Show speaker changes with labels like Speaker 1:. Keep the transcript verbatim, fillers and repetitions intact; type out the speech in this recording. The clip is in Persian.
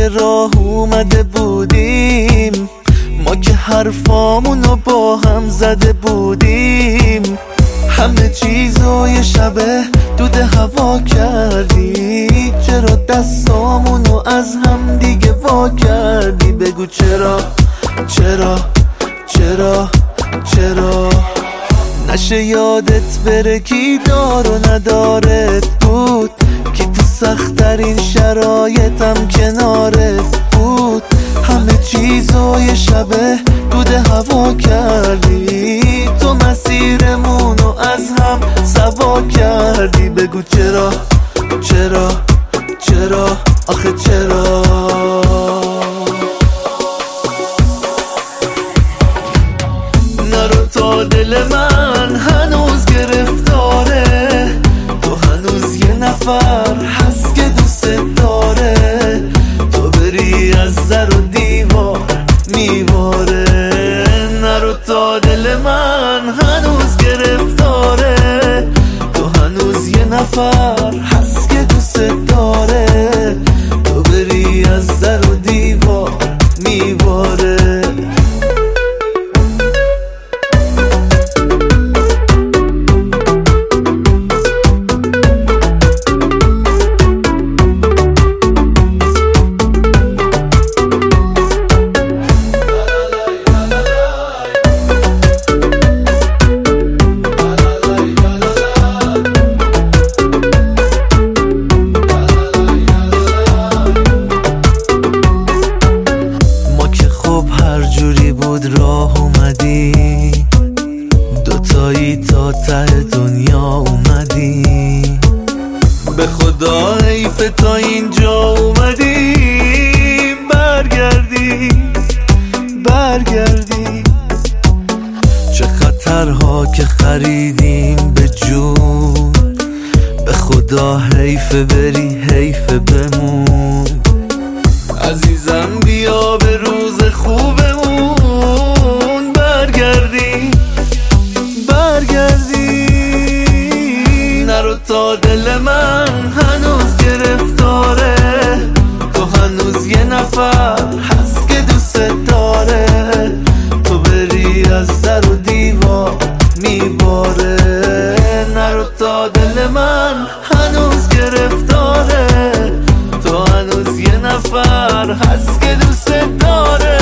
Speaker 1: سر راه اومده بودیم، ما که حرفامونو با هم زده بودیم. همه چیزو یه شبه دود هوا کردی، چرا دستامونو از هم دیگه وا کردی؟ بگو چرا چرا چرا چرا نشه یادت بره کی دار و ندارت بود، کی تو سخت‌ترین شرایطم کنارت بود. همه چیزو یه شبه دود هوا کردی، تو مسیرمونو از هم سوا کردی. بگو چرا چرا چرا آخه چرا؟ نرو تا دل من هنوز گرفتاره، تو هنوز یه نفر هست که دوست داره، تو بری از در و دیوار میواره. نرو تا دل من هنوز گرفتاره، تو هنوز یه نفر هست که دوست داره، تو بری از در و دیوار میواره. راه اومدی دوتایی تا ته دنیا اومدی، به خدا حیف تا اینجا اومدی. برگردی برگردی چه خطرها که خریدیم به جون، به خدا حیف بری حیف بمون. عزیزم بیا به روز خوبمون برگردی برگردی. نرو تا دل من هنوز گرفتاره، تو هنوز یه نفر هست که دوست داره، تو بری از در و دیوار میباره. نرو تا دل من هنوز گرفتاره، تو هنوز یه نفر هست که دوست داره،